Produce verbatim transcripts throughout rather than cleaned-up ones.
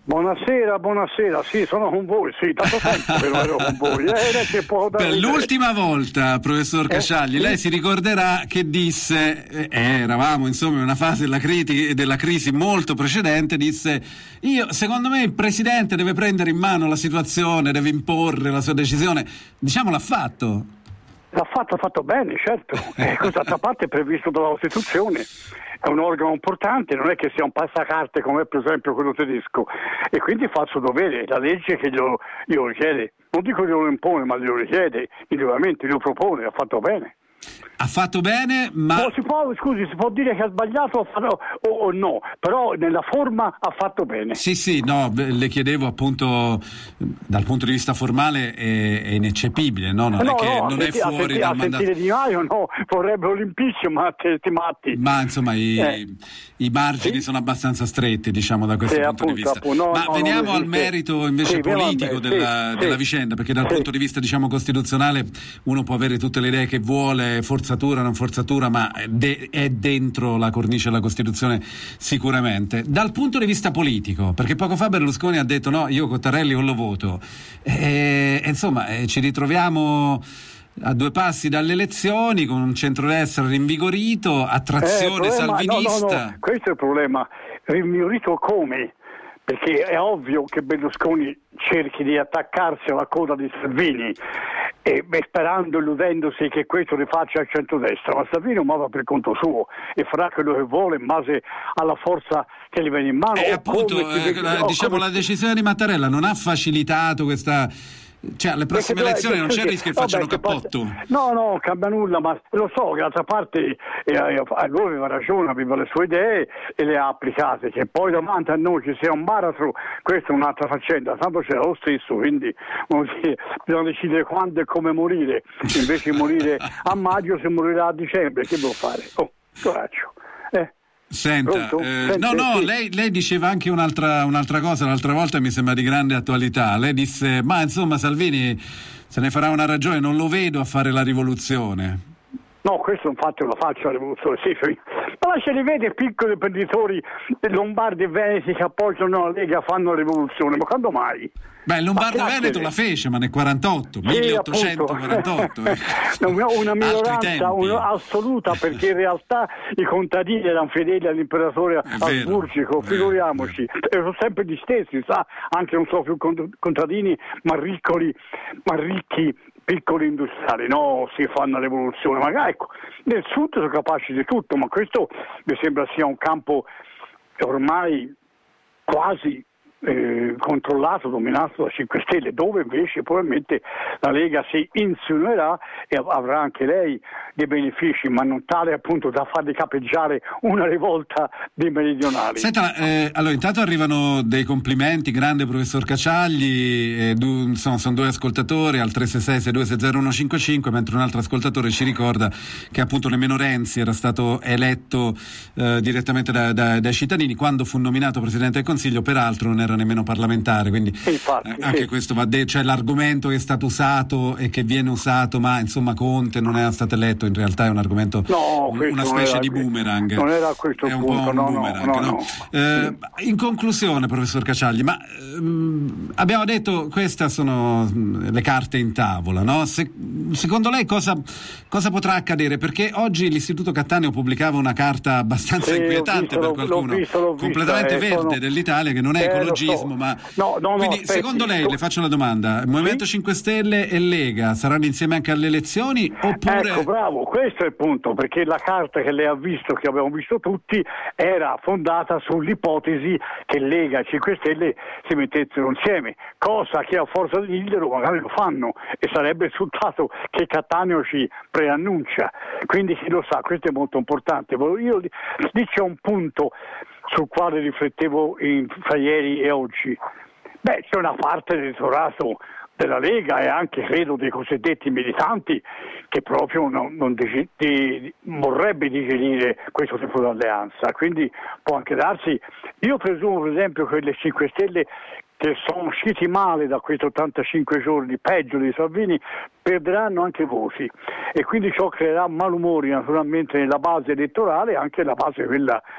Buonasera, buonasera, sì, sono con voi, sì, tanto tempo che non ero con voi. Eh, che può per l'ultima volta, professor Casciagli, eh, sì. Lei si ricorderà che disse, eh, eravamo insomma in una fase della, criti, della crisi molto precedente, disse, io secondo me il Presidente deve prendere in mano la situazione, deve imporre la sua decisione, diciamo l'ha fatto. L'ha fatto, ha fatto bene, certo, eh, questa parte è previsto dalla Costituzione. È un organo importante, non è che sia un passacarte come per esempio quello tedesco, e quindi fa il suo dovere, la legge che glielo, glielo richiede, non dico che glielo impone, ma glielo richiede, indubbiamente glielo propone, ha fatto bene. Ha fatto bene, ma... No, si può, scusi, si può dire che ha sbagliato o, o, o no, però nella forma ha fatto bene. Sì, sì, no, le chiedevo appunto, dal punto di vista formale è, è ineccepibile, no? Non no, è che no, non senti, è fuori senti, dal a mandato. Sentire Di Maio, no, vorrebbero l'impiccio, ma te, ti matti. Ma insomma i, eh. i margini sì? sono abbastanza stretti, diciamo, da questo sì, punto appunto, di vista. Appunto, no, ma no, veniamo al merito invece sì, politico sì, della, sì, della sì. vicenda, perché dal sì. punto di vista, diciamo, costituzionale uno può avere tutte le idee che vuole, forzatura, non forzatura, ma de- è dentro la cornice della Costituzione sicuramente. Dal punto di vista politico, perché poco fa Berlusconi ha detto no, io Cottarelli non lo voto, e, e insomma eh, ci ritroviamo a due passi dalle elezioni con un centrodestra rinvigorito, attrazione eh, problema, salvinista. No, no, no, questo è il problema, rinvigorito come? Perché è ovvio che Berlusconi cerchi di attaccarsi alla coda di Salvini, e beh, sperando, illudendosi che questo rifaccia il centrodestra, ma Salvini non va per conto suo e farà quello che vuole in base alla forza che gli viene in mano. E appunto, come, eh, la, diciamo, come... la decisione di Mattarella non ha facilitato questa... Cioè alle prossime Perché, elezioni non c'è il rischio che facciano vabbè, cappotto? No, no, cambia nulla, ma lo so che d'altra parte eh, lui aveva ragione, aveva le sue idee e le ha applicate, che poi davanti a noi ci sia un baratro, questa è un'altra faccenda, tanto c'era lo stesso, quindi bisogna decidere quando e come morire, invece di morire a maggio si morirà a dicembre, che devo fare? Oh, coraggio, eh. Senta, eh, no, no, sì. lei, lei diceva anche un'altra, un'altra cosa l'altra volta, mi sembra di grande attualità. Lei disse, ma insomma Salvini se ne farà una ragione, non lo vedo a fare la rivoluzione. No, questo infatti lo faccio la rivoluzione, sì, sì. Ma ce li vede piccoli imprenditori lombardi e veneti che appoggiano la Lega, fanno la rivoluzione, ma quando mai? Beh, il Lombardo Veneto la fece, ma nel quarantotto, sì, milleottocentoquarantotto. Ecco. una, una minoranza una, assoluta, perché in realtà i contadini erano fedeli all'imperatore asburgico, figuriamoci, erano sempre gli stessi, sa, anche non so più contadini, ma riccoli, ma ricchi piccoli industriali, no, si fanno la rivoluzione, magari ecco, nel sud sono capaci di tutto, ma questo mi sembra sia un campo ormai quasi Eh, controllato, dominato da cinque Stelle, dove invece probabilmente la Lega si insinuerà e avrà anche lei dei benefici, ma non tale appunto da farli capeggiare una rivolta dei meridionali. Senta, eh, allora intanto arrivano dei complimenti, grande professor Casciagli, eh, du, sono, sono due ascoltatori al tre sei sei sei due sei zero uno cinque cinque, mentre un altro ascoltatore ci ricorda che appunto nemmeno Renzi era stato eletto eh, direttamente da, da, dai cittadini quando fu nominato Presidente del Consiglio, peraltro non era nemmeno parlamentare, quindi infatti, eh, anche sì. questo va detto, cioè l'argomento che è stato usato e che viene usato, ma insomma Conte non era stato eletto, in realtà è un argomento, no, una specie di boomerang, non era a questo è un punto, po' un no, boomerang, no, no, no? no. Eh, in conclusione, professor Casciagli, ma ehm, abbiamo detto queste sono le carte in tavola, no? Se, secondo lei cosa, cosa potrà accadere? Perché oggi l'Istituto Cattaneo pubblicava una carta abbastanza sì, inquietante visto, per qualcuno, l'ho visto, l'ho completamente vista, verde eh, sono... dell'Italia, che non è eh, ecologismo, so. ma no, no, quindi no, secondo lei, so... le faccio la domanda, il Movimento sì? cinque Stelle e Lega saranno insieme anche alle elezioni oppure... Ecco, bravo, questo è il punto, perché la carta che lei ha visto, che abbiamo visto tutti, era fondata sull'ipotesi che Lega e cinque Stelle si mettessero insieme, cosa che a forza di dirlo magari lo fanno, e sarebbe il risultato che Cattaneo ci preannuncia, quindi chi lo sa, questo è molto importante. Io lì c'è un punto sul quale riflettevo in, fra ieri e oggi. Beh, c'è una parte del elettorato della Lega e anche credo dei cosiddetti militanti che proprio non, non di, di, vorrebbe digerire questo tipo di alleanza, quindi può anche darsi. Io presumo per esempio che le cinque Stelle, che sono usciti male da questi ottantacinque giorni, peggio di Salvini, perderanno anche voti, e quindi ciò creerà malumori naturalmente nella base elettorale e anche nella base quella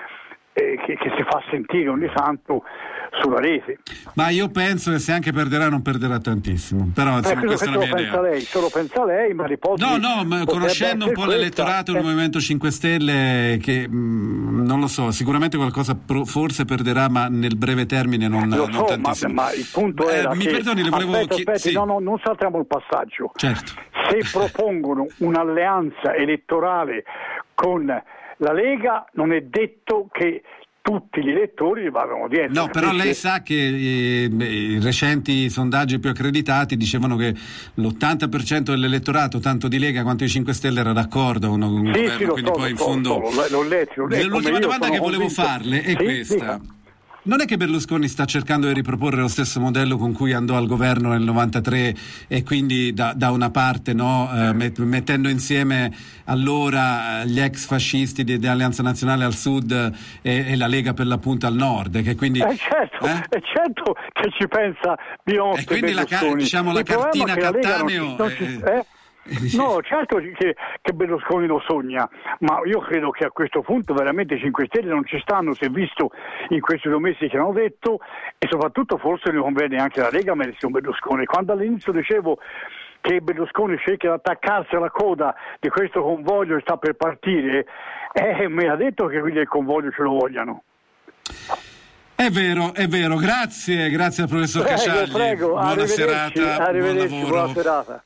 eh, che, che si fa sentire ogni tanto sulla rete. Ma io penso che se anche perderà non perderà tantissimo, però insomma, eh, questa è una mia pensa idea. lei, solo pensa lei, ma l'ipotesi no no ma conoscendo un po' questa, l'elettorato del eh. Movimento cinque Stelle, che mh, non lo so, sicuramente qualcosa pro, forse perderà, ma nel breve termine non, lo non so, tantissimo. ma, ma il punto Beh, era mi che perdoni, le volevo aspetta, chi... aspetti, sì. no, no, non saltiamo il passaggio. Certo. Se propongono un'alleanza elettorale con la Lega, non è detto che tutti gli elettori li vadano dietro. No, però lei sa che eh, i recenti sondaggi più accreditati dicevano che l'ottanta per cento dell'elettorato, tanto di Lega quanto di cinque Stelle, era d'accordo con un sì, governo, sì, lo quindi so, poi in so, fondo... so, l'ho letto, l'ho letto. L'ultima domanda che volevo convinto. farle è sì, questa. Dica. Non è che Berlusconi sta cercando di riproporre lo stesso modello con cui andò al governo nel novantatré e quindi da, da una parte, no, eh, met, mettendo insieme allora gli ex fascisti di, di Alleanza Nazionale al sud e, e la Lega per l'appunto al nord, che quindi Eh certo, eh? è certo che ci pensa Biondi e quindi la, diciamo, la cartina Cattaneo non ci, non ci, eh? No, certo che, che Berlusconi lo sogna, ma io credo che a questo punto veramente i cinque Stelle non ci stanno, si è visto in questi due mesi che hanno detto, e soprattutto forse ne conviene anche la Lega mettersi un Berlusconi. Quando all'inizio dicevo che Berlusconi cerca di attaccarsi alla coda di questo convoglio che sta per partire, eh, mi ha detto che quindi il convoglio ce lo vogliano. È vero, è vero, grazie, grazie al professor Prego, Casciagli, prego, buona arrivederci, serata, arrivederci, buon lavoro. Buona serata.